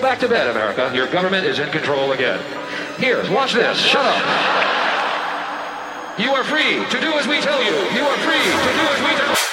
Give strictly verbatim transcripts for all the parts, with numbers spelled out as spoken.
back to bed, America. Your government is in control again. Here, watch this. Shut up. You are free to do as we tell you. You are free to do as we tell you.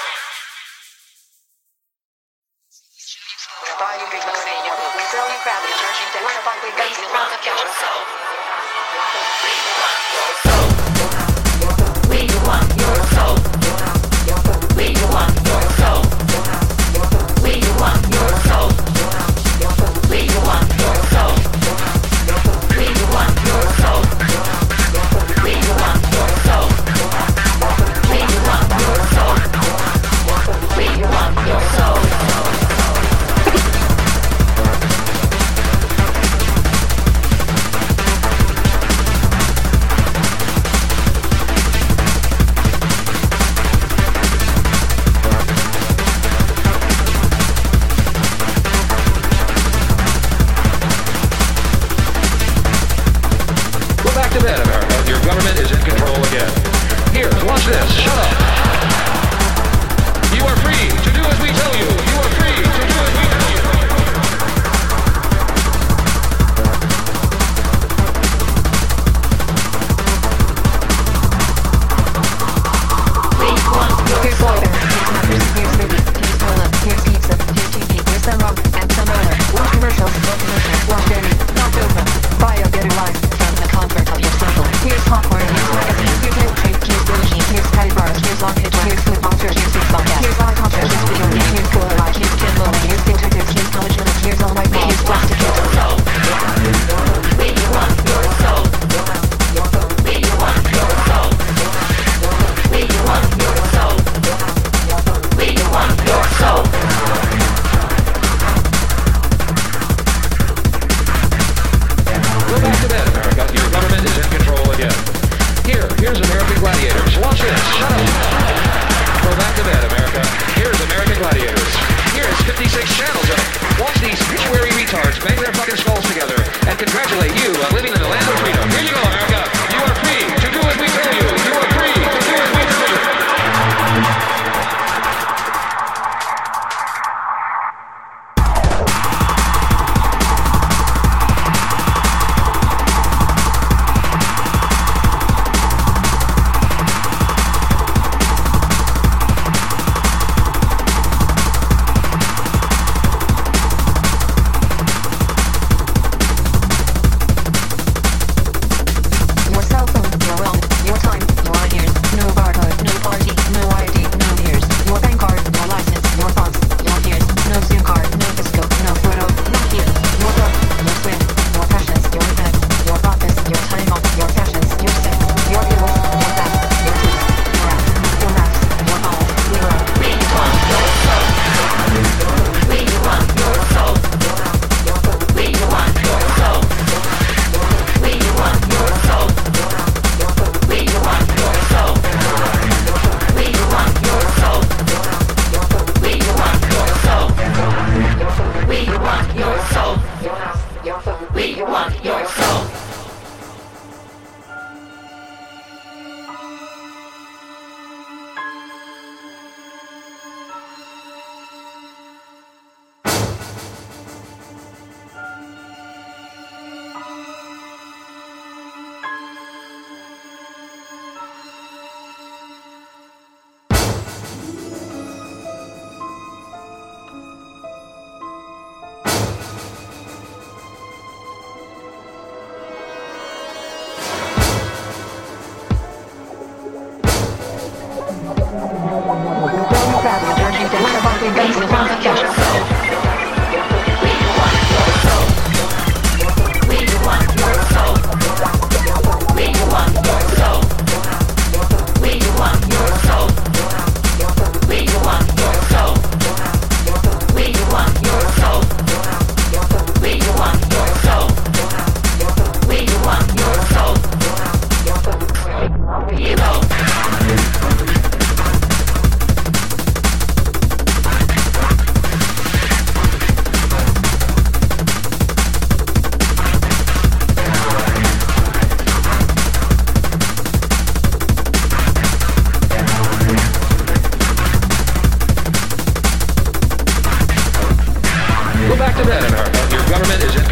back to bed, America. Your government is in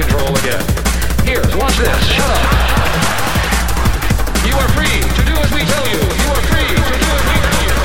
Watch this. Shut up. You are free to do as we tell you. You are free to do as we tell you.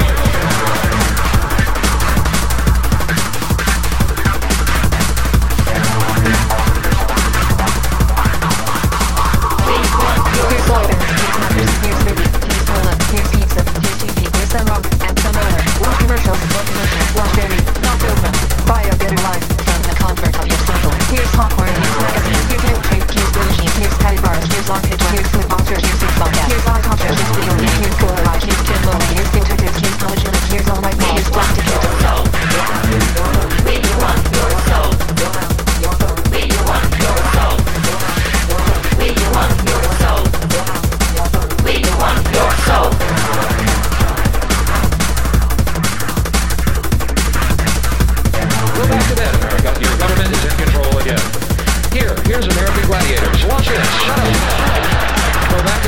Here's soda, here's numbers, here's movie, here's cola, here's pizza, here's T V, here's some rum, and some other. Watch commercials, watch commercials, watch Berry, not open. Buy a better life from the comfort of your circle. Here's popcorn, here's magazines, here's milkshake, here's blue jeans, here's patty bars, here's long picture, here's food monsters, here's six podcast, here's eye culture, here's video game, here's cola light, here's kid lonely, here's detectives, here's college units, here's all night malls, here's plastic kids. So, we want your soul. We want your soul. We want your soul. We want your soul. Go back to bed, America. Your government is in control again. Here, here's American gladiators. Watch this. Shut up. Go back